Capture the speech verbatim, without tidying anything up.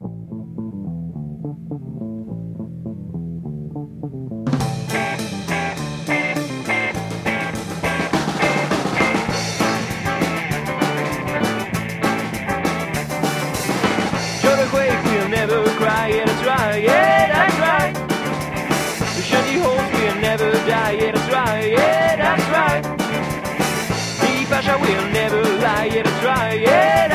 We'll never cry, yeah that's right, yeah that's right. The shiny holes will never die, yeah that's right, yeah that's right. The passion will never lie, yeah that's right, yeah.